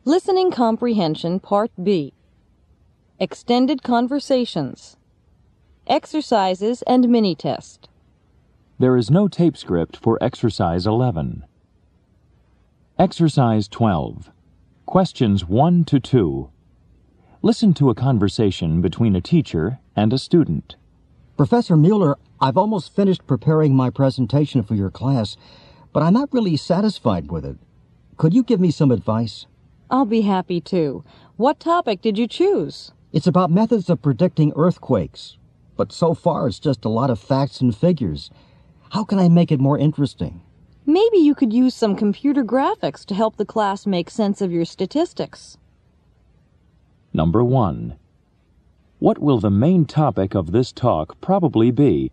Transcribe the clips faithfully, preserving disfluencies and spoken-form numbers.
Listening Comprehension Part B. Extended Conversations. Exercises and Mini-Test. There is no tape script for Exercise eleven. Exercise twelve. Questions one to two. Listen to a conversation between a teacher and a student. Professor Mueller, I've almost finished preparing my presentation for your class, but I'm not really satisfied with it. Could you give me some advice? I'll be happy to. What topic did you choose? It's about methods of predicting earthquakes, but so far it's just a lot of facts and figures. How can I make it more interesting? Maybe you could use some computer graphics to help the class make sense of your statistics. Number one. What will the main topic of this talk probably be?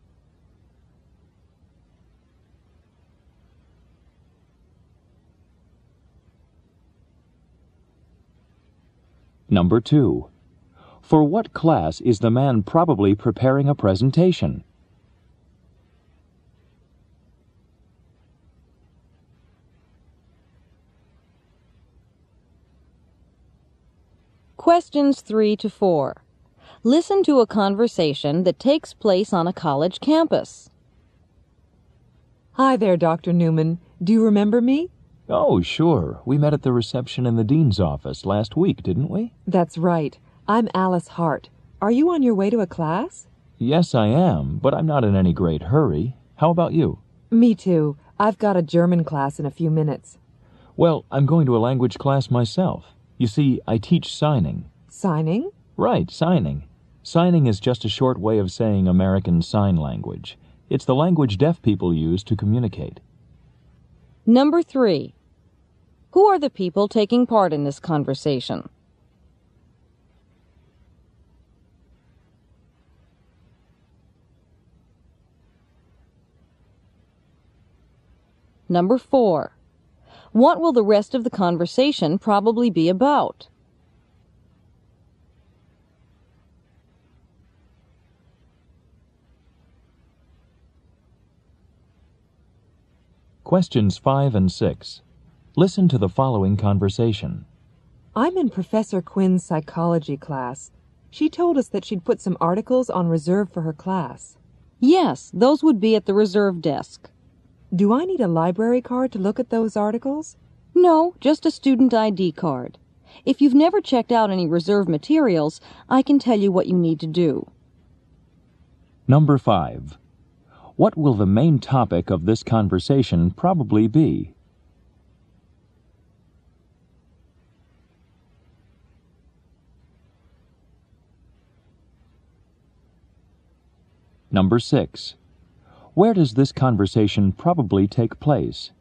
Number two. For what class is the man probably preparing a presentation? Questions three to four. Listen to a conversation that takes place on a college campus. Hi there, Doctor Newman. Do you remember me? Oh, sure. We met at the reception in the dean's office last week, didn't we? That's right. I'm Alice Hart. Are you on your way to a class? Yes, I am, but I'm not in any great hurry. How about you? Me too. I've got a German class in a few minutes. Well, I'm going to a language class myself. You see, I teach signing. Signing? Right, signing. Signing is just a short way of saying American Sign Language. It's the language deaf people use to communicate. Number three. Who are the people taking part in this conversation? Number four. What will the rest of the conversation probably be about? Questions five and six. Listen to the following conversation. I'm in Professor Quinn's psychology class. She told us that she'd put some articles on reserve for her class. Yes, those would be at the reserve desk. Do I need a library card to look at those articles? No, just a student I D card. If you've never checked out any reserve materials, I can tell you what you need to do. Number five. What will the main topic of this conversation probably be? Number six. Where does this conversation probably take place?